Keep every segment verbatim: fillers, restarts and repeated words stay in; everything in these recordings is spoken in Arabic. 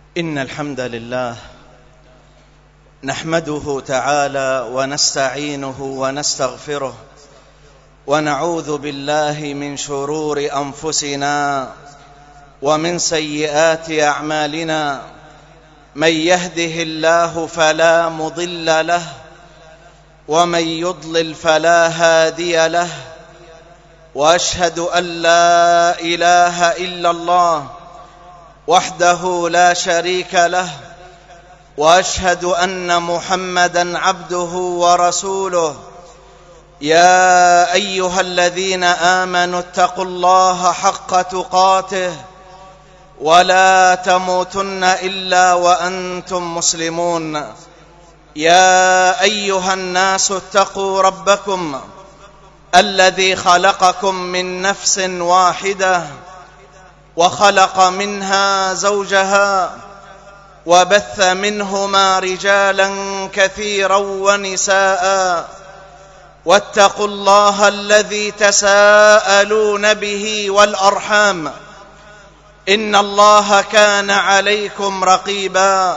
إن الحمد لله نحمده تعالى ونستعينه ونستغفره ونعوذ بالله من شرور أنفسنا ومن سيئات أعمالنا. من يهده الله فلا مضل له ومن يضلل فلا هادي له، وأشهد أن لا إله إلا الله وحده لا شريك له، وأشهد أن محمدًا عبده ورسوله. يا أيها الذين آمنوا اتقوا الله حق تقاته ولا تموتن إلا وأنتم مسلمون. يا أيها الناس اتقوا ربكم الذي خلقكم من نفس واحدة وخلق منها زوجها وبث منهما رجالا كثيرا ونساء، واتقوا الله الذي تساءلون به والأرحام إن الله كان عليكم رقيبا.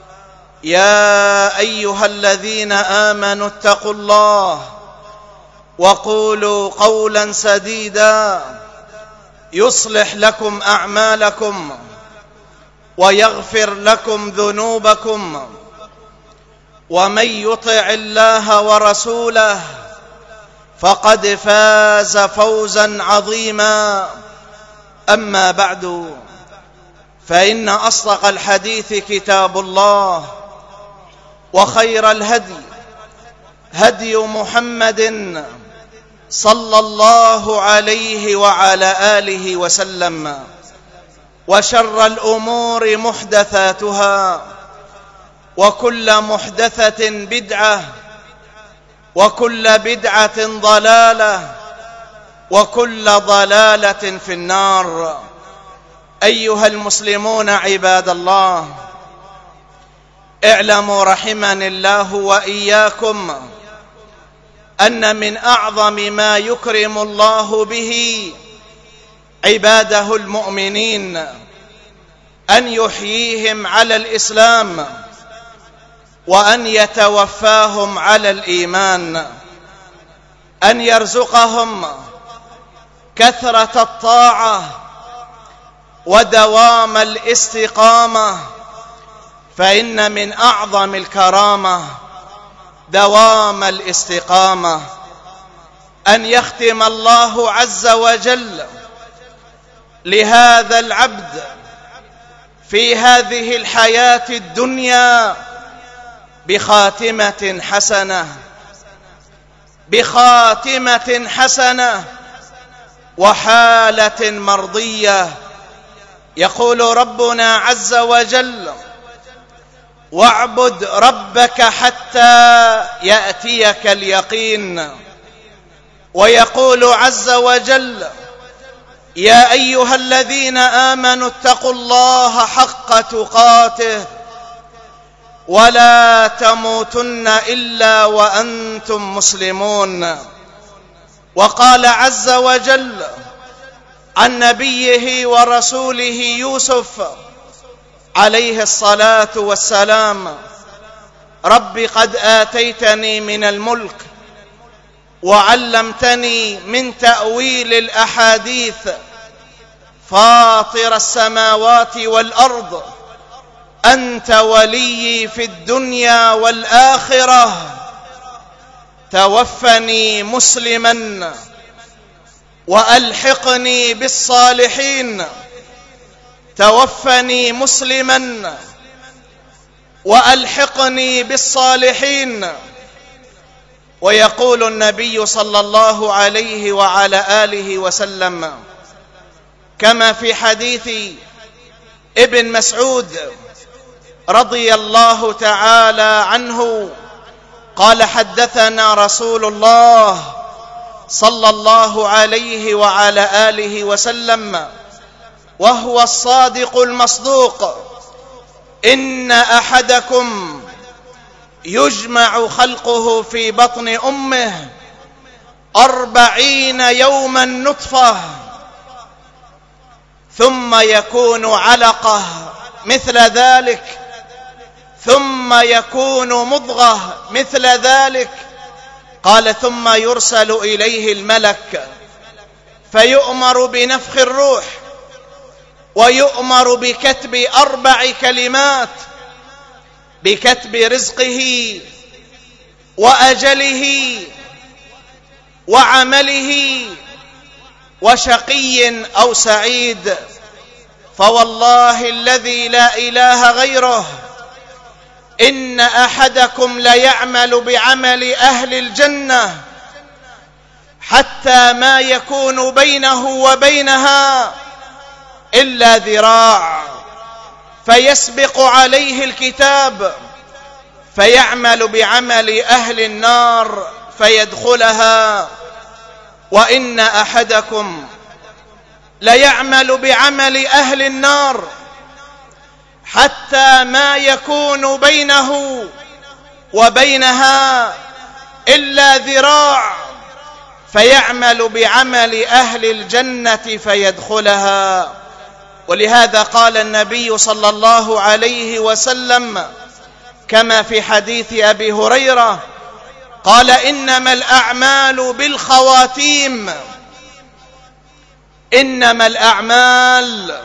يا أيها الذين آمنوا اتقوا الله وقولوا قولا سديدا يصلح لكم أعمالكم ويغفر لكم ذنوبكم، ومن يطع الله ورسوله فقد فاز فوزا عظيما. أما بعد، فإن أصدق الحديث كتاب الله، وخير الهدي هدي محمد صلى الله عليه وعلى آله وسلم، وشر الأمور محدثاتها، وكل محدثة بدعة، وكل بدعة ضلالة، وكل ضلالة في النار. أيها المسلمون عباد الله، اعلموا رحمني الله وإياكم أن من أعظم ما يكرم الله به عباده المؤمنين أن يحييهم على الإسلام، وأن يتوفاهم على الإيمان، أن يرزقهم كثرة الطاعة ودوام الاستقامة، فإن من أعظم الكرامة دوام الاستقامة. أن يختم الله عز وجل لهذا العبد في هذه الحياة الدنيا بخاتمة حسنة، بخاتمة حسنة وحالة مرضية. يقول ربنا عز وجل: واعبد ربك حتى يأتيك اليقين. ويقول عز وجل: يا أيها الذين آمنوا اتقوا الله حق تقاته ولا تموتن إلا وأنتم مسلمون. وقال عز وجل عن نبيه ورسوله يوسف عليه الصلاة والسلام: رب قد آتيتني من الملك وعلمتني من تأويل الأحاديث، فاطر السماوات والأرض، أنت ولي في الدنيا والآخرة، توفني مسلما وألحقني بالصالحين. توفني مسلما وألحقني بالصالحين. ويقول النبي صلى الله عليه وعلى آله وسلم كما في حديث ابن مسعود رضي الله تعالى عنه قال: حدثنا رسول الله صلى الله عليه وعلى آله وسلم وهو الصادق المصدوق: إن أحدكم يجمع خلقه في بطن أمه أربعين يوما نطفة ثم يكون علقة مثل ذلك، ثم يكون مضغة مثل ذلك. قال ثم يرسل إليه الملك فيؤمر بنفخ الروح، ويؤمر بكتب أربع كلمات: بكتب رزقه وأجله وعمله وشقي أو سعيد. فوالله الذي لا إله غيره إن أحدكم ليعمل بعمل أهل الجنة حتى ما يكون بينه وبينها إلا ذراع، فيسبق عليه الكتاب فيعمل بعمل أهل النار فيدخلها. وإن أحدكم ليعمل بعمل أهل النار حتى ما يكون بينه وبينها إلا ذراع، فيعمل بعمل أهل الجنة فيدخلها. ولهذا قال النبي صلى الله عليه وسلم كما في حديث أبي هريرة قال: إنما الأعمال بالخواتيم، إنما الأعمال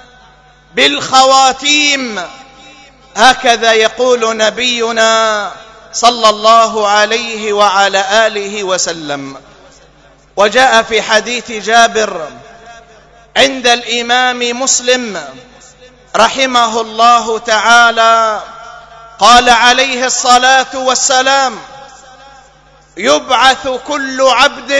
بالخواتيم. هكذا يقول نبينا صلى الله عليه وعلى آله وسلم. وجاء في حديث جابر عند الإمام مسلم رحمه الله تعالى قال عليه الصلاة والسلام: يبعث كل عبد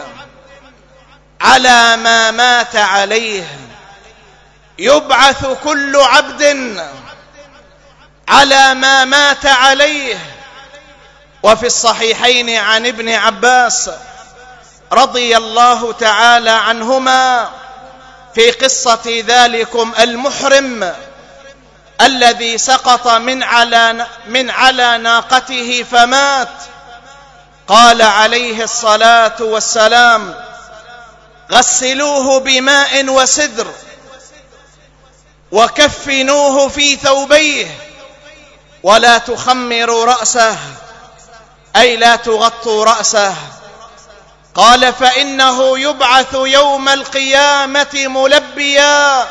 على ما مات عليه، يبعث كل عبد على ما مات عليه. وفي الصحيحين عن ابن عباس رضي الله تعالى عنهما في قصة ذلكم المحرم الذي سقط من على من على ناقته فمات، قال عليه الصلاة والسلام: غسلوه بماء وسدر وكفنوه في ثوبيه ولا تخمروا رأسه، أي لا تغطوا رأسه. قال: فإنه يبعث يوم القيامة ملبيا،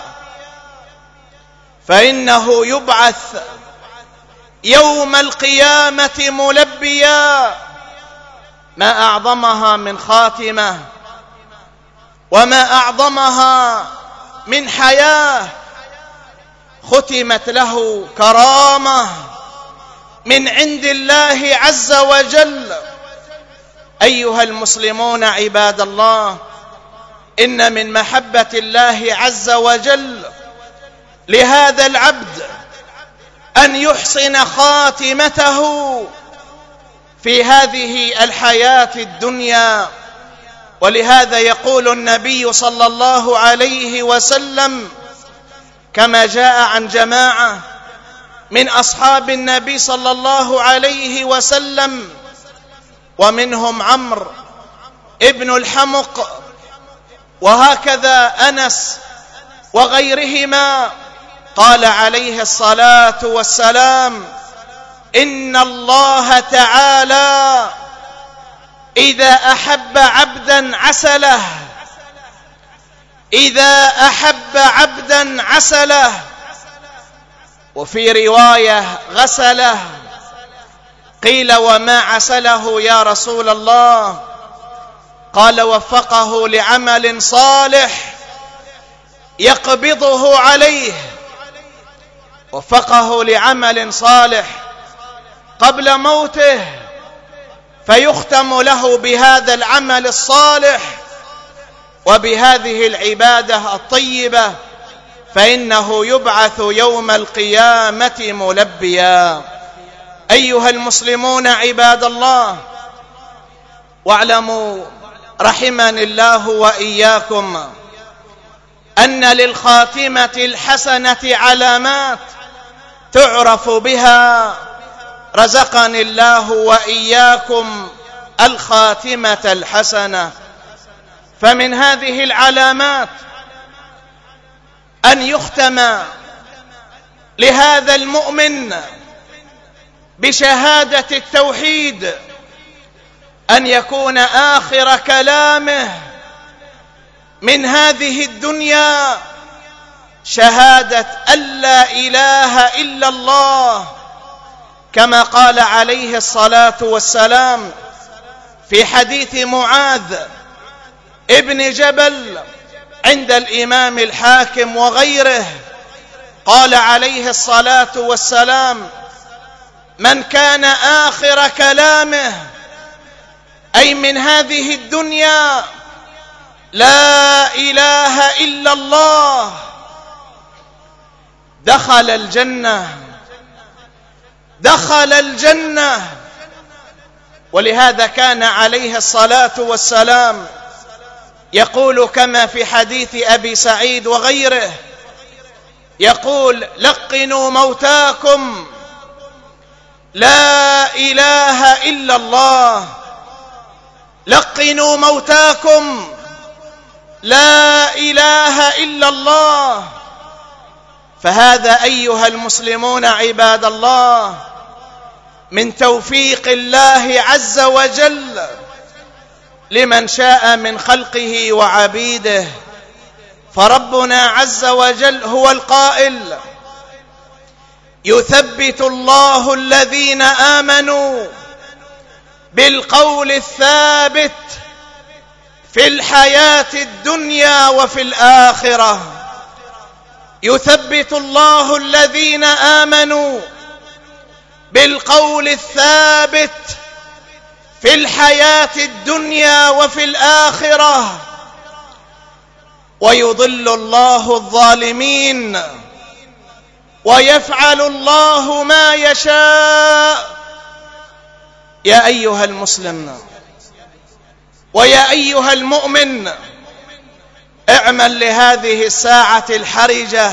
فإنه يبعث يوم القيامة ملبيا. ما أعظمها من خاتمة، وما أعظمها من حياة ختمت له كرامة من عند الله عز وجل. أيها المسلمون عباد الله، إن من محبة الله عز وجل لهذا العبد أن يحسن خاتمته في هذه الحياة الدنيا. ولهذا يقول النبي صلى الله عليه وسلم كما جاء عن جماعة من أصحاب النبي صلى الله عليه وسلم ومنهم عمرو ابن الحمق وهكذا أنس وغيرهما، قال عليه الصلاة والسلام: إن الله تعالى إذا أحب عبدا عسله، إذا أحب عبدا عسله، وفي رواية غسله. قيل: وما عسله يا رسول الله؟ قال: وفقه لعمل صالح يقبضه عليه، وفقه لعمل صالح قبل موته فيختم له بهذا العمل الصالح وبهذه العبادة الطيبة، فإنه يبعث يوم القيامة ملبيا. أيها المسلمون عباد الله، واعلموا رحمني الله وإياكم أن للخاتمة الحسنة علامات تعرف بها، رزقني الله وإياكم الخاتمة الحسنة. فمن هذه العلامات أن يختم لهذا المؤمن بشهادة التوحيد أن يكون آخر كلامه من هذه الدنيا شهادة أن لا إله إلا الله، كما قال عليه الصلاة والسلام في حديث معاذ ابن جبل عند الإمام الحاكم وغيره، قال عليه الصلاة والسلام: من كان آخر كلامه أي من هذه الدنيا لا إله إلا الله دخل الجنة، دخل الجنة. ولهذا كان عليه الصلاة والسلام يقول كما في حديث أبي سعيد وغيره، يقول: لقنوا موتاكم لا إله إلا الله، لقنوا موتاكم لا إله إلا الله. فهذا أيها المسلمون عباد الله من توفيق الله عز وجل لمن شاء من خلقه وعبيده. فربنا عز وجل هو القائل: يثبت الله الذين آمنوا بالقول الثابت في الحياة الدنيا وفي الآخرة. يثبت الله الذين آمنوا بالقول الثابت في الحياة الدنيا وفي الآخرة، ويضل الله الظالمين، ويفعل الله ما يشاء. يا أيها المسلم ويا أيها المؤمن، اعمل لهذه الساعة الحرجة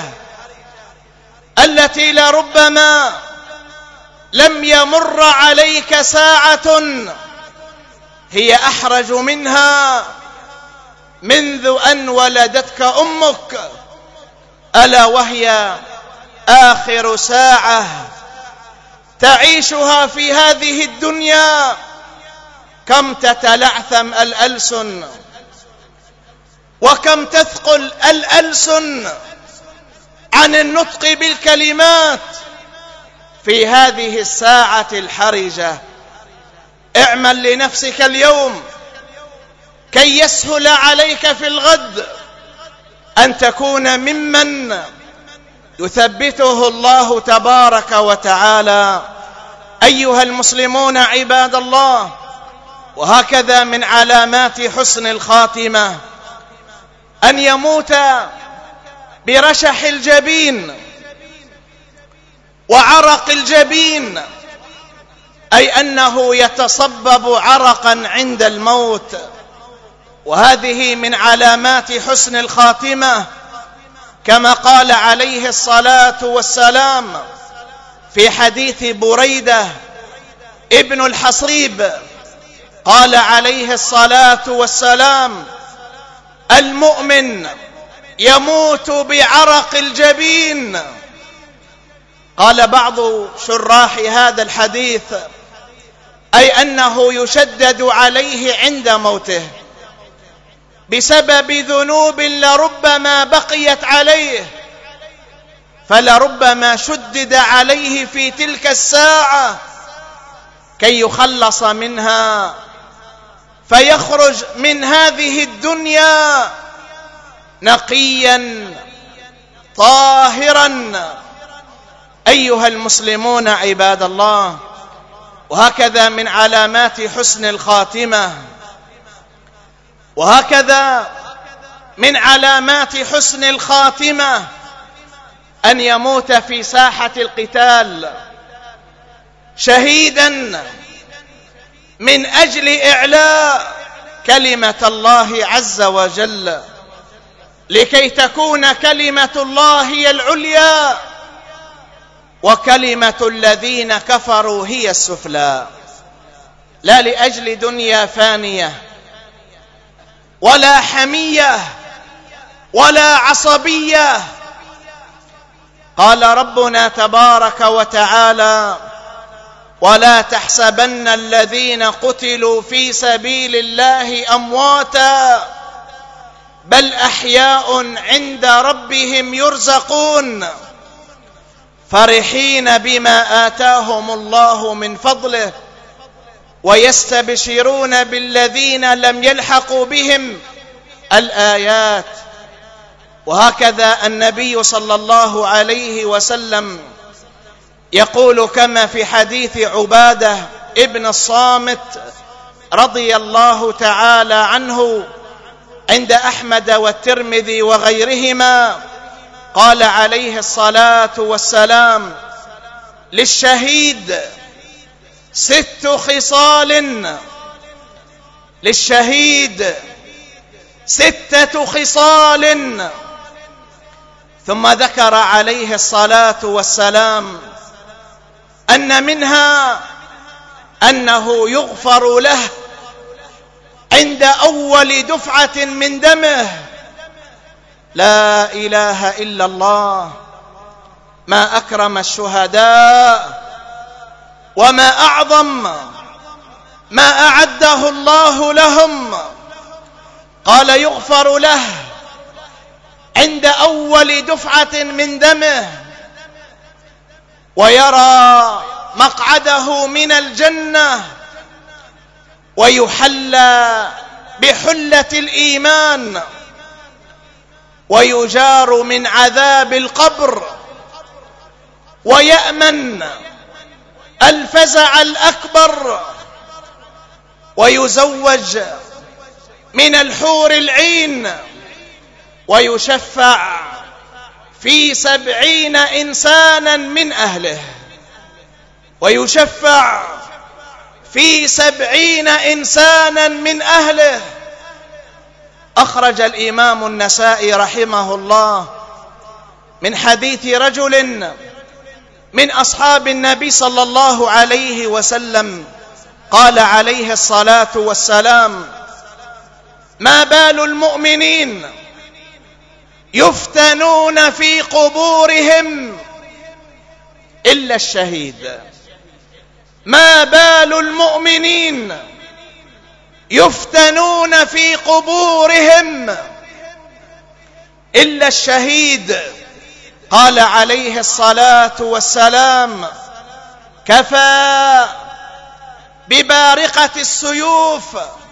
التي لربما لم يمر عليك ساعة هي أحرج منها منذ أن ولدتك أمك، ألا وهي آخر ساعة تعيشها في هذه الدنيا. كم تتلعثم الألسن، وكم تثقل الألسن عن النطق بالكلمات في هذه الساعة الحرجة. اعمل لنفسك اليوم كي يسهل عليك في الغد أن تكون ممن يثبته الله تبارك وتعالى. أيها المسلمون عباد الله، وهكذا من علامات حسن الخاتمة أن يموت برشح الجبين وعرق الجبين، أي أنه يتصبب عرقا عند الموت. وهذه من علامات حسن الخاتمة، كما قال عليه الصلاة والسلام في حديث بريدة ابن الحصيب، قال عليه الصلاة والسلام: المؤمن يموت بعرق الجبين. قال بعض شراح هذا الحديث: أي أنه يشدد عليه عند موته بسبب ذنوب لربما بقيت عليه، فلربما شدد عليه في تلك الساعة كي يخلص منها، فيخرج من هذه الدنيا نقيا طاهرا. أيها المسلمون عباد الله، وهكذا من علامات حسن الخاتمة، وهكذا من علامات حسن الخاتمة أن يموت في ساحة القتال شهيدا من أجل إعلاء كلمة الله عز وجل، لكي تكون كلمة الله هي العليا وكلمة الذين كفروا هي السفلى. لا لأجل دنيا فانية ولا حمية ولا عصبية، قال ربنا تبارك وتعالى: ولا تحسبن الذين قتلوا في سبيل الله أمواتا بل أحياء عند ربهم يرزقون فرحين بما آتاهم الله من فضله ويستبشرون بالذين لم يلحقوا بهم الآيات. وهكذا النبي صلى الله عليه وسلم يقول كما في حديث عبادة ابن الصامت رضي الله تعالى عنه عند أحمد والترمذي وغيرهما، قال عليه الصلاة والسلام: للشهيد ست خصال، للشهيد ستة خصال. ثم ذكر عليه الصلاة والسلام أن منها أنه يغفر له عند أول دفعة من دمه. لا إله إلا الله، ما أكرم الشهداء وما أعظم ما أعده الله لهم. قال يغفر له عند أول دفعة من دمه ويرى مقعده من الجنة ويحلى بحلة الإيمان ويجار من عذاب القبر ويأمن الفزع الأكبر ويزوج من الحور العين ويشفع في سبعين إنسانا من أهله، ويشفع في سبعين إنسانا من أهله. أخرج الإمام النسائي رحمه الله من حديث رجل من أصحاب النبي صلى الله عليه وسلم قال عليه الصلاة والسلام: ما بال المؤمنين يفتنون في قبورهم إلا الشهيد. ما بال المؤمنين يفتنون في قبورهم إلا الشهيد. قال عليه الصلاة والسلام: كفى ببارقة السيوف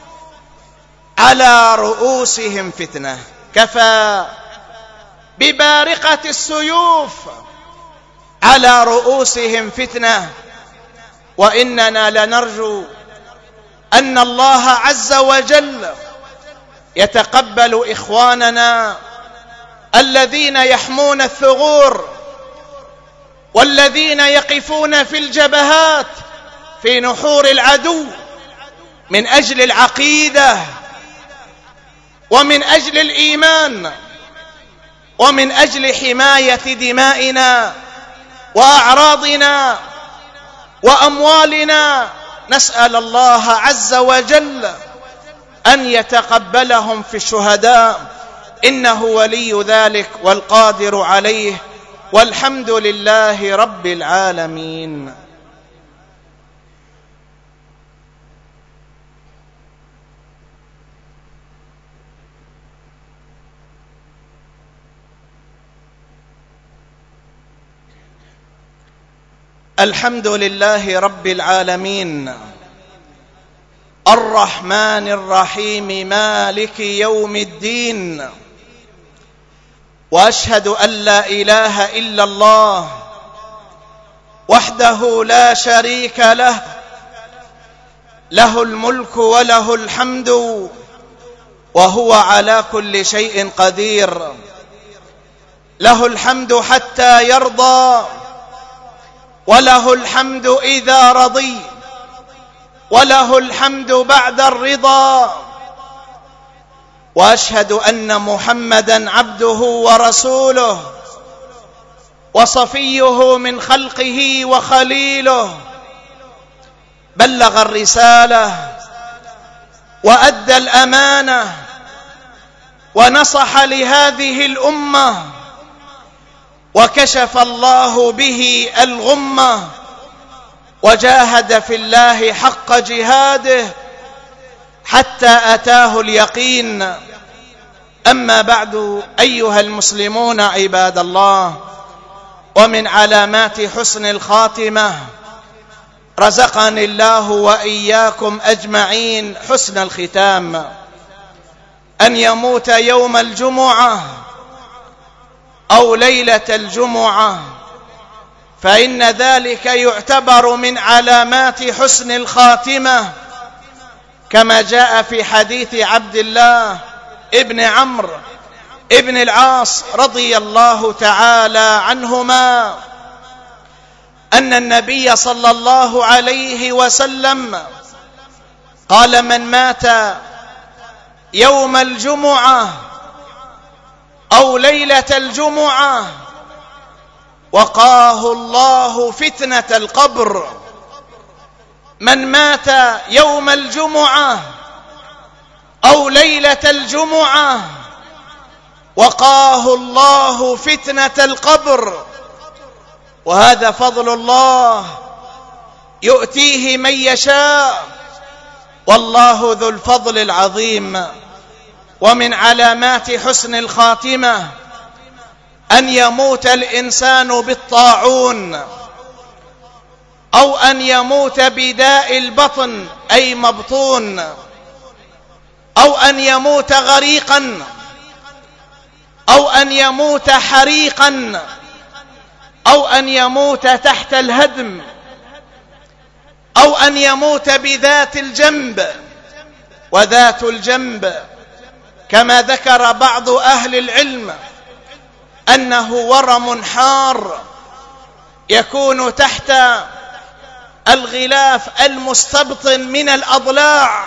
على رؤوسهم فتنة. كفى ببارقة السيوف على رؤوسهم فتنة. وإننا لنرجو أن الله عز وجل يتقبل إخواننا الذين يحمون الثغور والذين يقفون في الجبهات في نحور العدو من أجل العقيدة ومن أجل الإيمان ومن أجل حماية دمائنا وأعراضنا وأموالنا. نسأل الله عز وجل أن يتقبلهم في الشهداء، إنه ولي ذلك والقادر عليه، والحمد لله رب العالمين. الحمد لله رب العالمين الرحمن الرحيم مالك يوم الدين، وأشهد أن لا إله إلا الله وحده لا شريك له، له الملك وله الحمد وهو على كل شيء قدير. له الحمد حتى يرضى، وله الحمد إذا رضي، وله الحمد بعد الرضا. وأشهد أن محمدًا عبده ورسوله وصفيه من خلقه وخليله، بلغ الرسالة وأدى الأمانة ونصح لهذه الأمة، وكشف الله به الغمة وجاهد في الله حق جهاده حتى أتاه اليقين. أما بعد، أيها المسلمون عباد الله، ومن علامات حسن الخاتمة رزقني الله وإياكم أجمعين حسن الختام، أن يموت يوم الجمعة أو ليلة الجمعة، فإن ذلك يعتبر من علامات حسن الخاتمة، كما جاء في حديث عبد الله ابن عمرو ابن العاص رضي الله تعالى عنهما أن النبي صلى الله عليه وسلم قال: من مات يوم الجمعة أو ليلة الجمعة وقاه الله فتنة القبر. من مات يوم الجمعة أو ليلة الجمعة وقاه الله فتنة القبر. وهذا فضل الله يؤتيه من يشاء، والله ذو الفضل العظيم. ومن علامات حسن الخاتمة أن يموت الإنسان بالطاعون، أو أن يموت بداء البطن أي مبطون، أو أن يموت غريقا، أو أن يموت حريقا، أو أن يموت تحت الهدم، أو أن يموت بذات الجنب. وذات الجنب كما ذكر بعض أهل العلم أنه ورم حار يكون تحت الغلاف المستبطن من الأضلاع،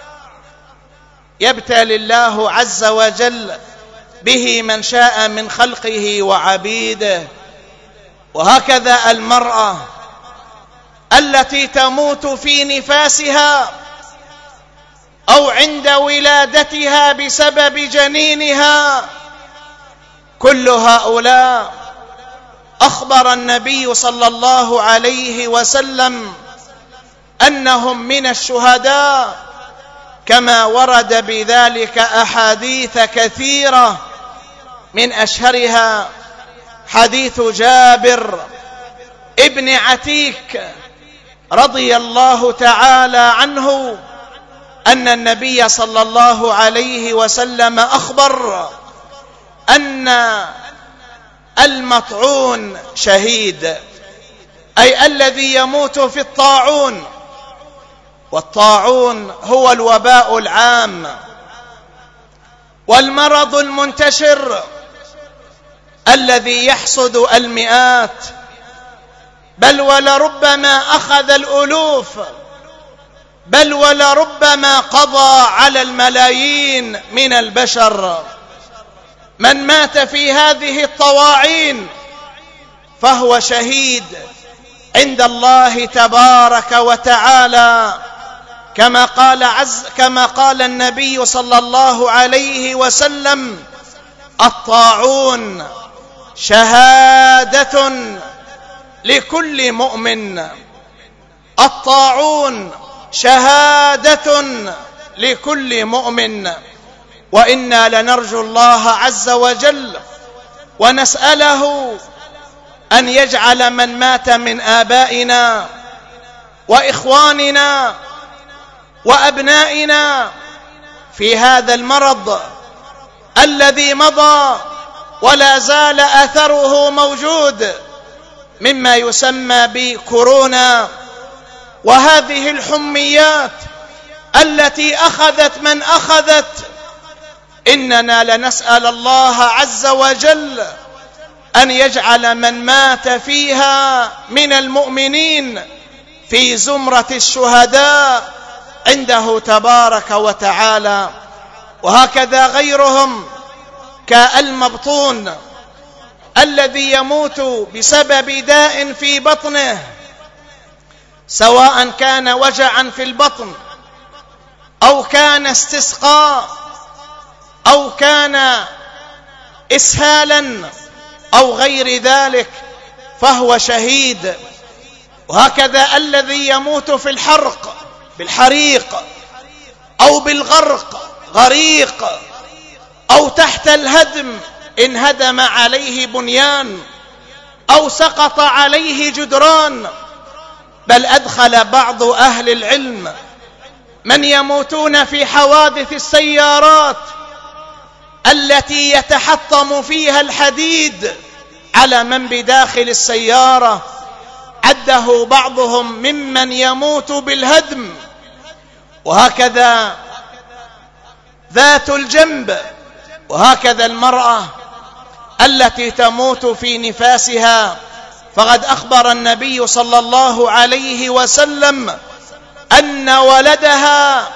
يبتلي الله عز وجل به من شاء من خلقه وعبيده. وهكذا المرأة التي تموت في نفاسها أو عند ولادتها بسبب جنينها، كل هؤلاء أخبر النبي صلى الله عليه وسلم أنهم من الشهداء، كما ورد بذلك أحاديث كثيرة، من أشهرها حديث جابر ابن عتيك رضي الله تعالى عنه أن النبي صلى الله عليه وسلم أخبر أن المطعون شهيد، أي الذي يموت في الطاعون. والطاعون هو الوباء العام والمرض المنتشر الذي يحصد المئات، بل ولربما أخذ الألوف، بل ولربما قضى على الملايين من البشر. من مات في هذه الطواعين فهو شهيد عند الله تبارك وتعالى، كما قال عز كما قال النبي صلى الله عليه وسلم: الطاعون شهادة لكل مؤمن. الطاعون شهادة لكل مؤمن. وإنا لنرجو الله عز وجل ونسأله أن يجعل من مات من آبائنا وإخواننا وأبنائنا في هذا المرض الذي مضى ولا زال أثره موجود، مما يسمى بكورونا، وهذه الحميات التي أخذت من أخذت. إننا لنسأل الله عز وجل أن يجعل من مات فيها من المؤمنين في زمرة الشهداء عنده تبارك وتعالى. وهكذا غيرهم كالمبطون الذي يموت بسبب داء في بطنه، سواء كان وجعا في البطن أو كان استسقاء أو كان إسهالا أو غير ذلك فهو شهيد. وهكذا الذي يموت في الحرق بالحريق أو بالغرق غريق أو تحت الهدم إن هدم عليه بنيان أو سقط عليه جدران. بل أدخل بعض أهل العلم من يموتون في حوادث السيارات التي يتحطم فيها الحديد على من بداخل السيارة، عده بعضهم ممن يموت بالهدم. وهكذا ذات الجنب، وهكذا المرأة التي تموت في نفاسها، فقد أخبر النبي صلى الله عليه وسلم أن ولدها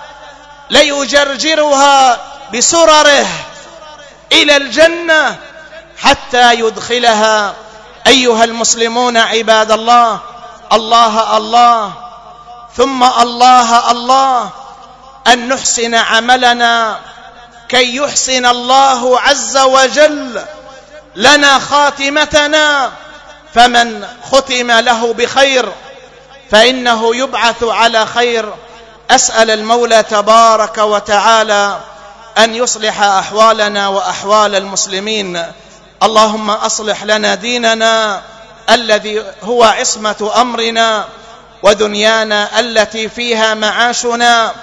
ليجرجرها بسرره إلى الجنة حتى يدخلها. أيها المسلمون عباد الله، الله الله ثم الله الله أن نحسن عملنا كي يحسن الله عز وجل لنا خاتمتنا. فمن ختم له بخير فإنه يبعث على خير. أسأل المولى تبارك وتعالى أن يصلح أحوالنا وأحوال المسلمين. اللهم أصلح لنا ديننا الذي هو عصمة أمرنا، ودنيانا التي فيها معاشنا،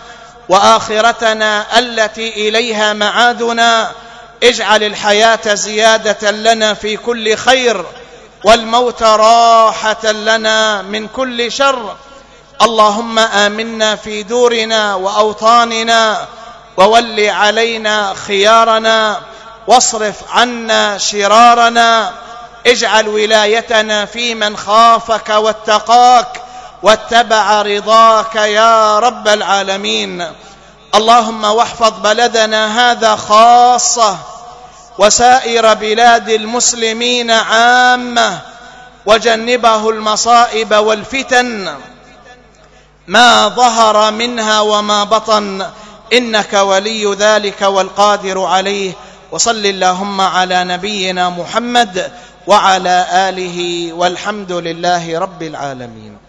وآخرتنا التي إليها معادنا. اجعل الحياة زيادة لنا في كل خير، والموت راحة لنا من كل شر. اللهم آمنا في دورنا وأوطاننا، وول علينا خيارنا، واصرف عنا شرارنا. اجعل ولايتنا في من خافك واتقاك واتبع رضاك يا رب العالمين. اللهم واحفظ بلدنا هذا خاصة، وسائر بلاد المسلمين عامة، وجنبه المصائب والفتن ما ظهر منها وما بطن، إنك ولي ذلك والقادر عليه. وصل اللهم على نبينا محمد وعلى آله، والحمد لله رب العالمين.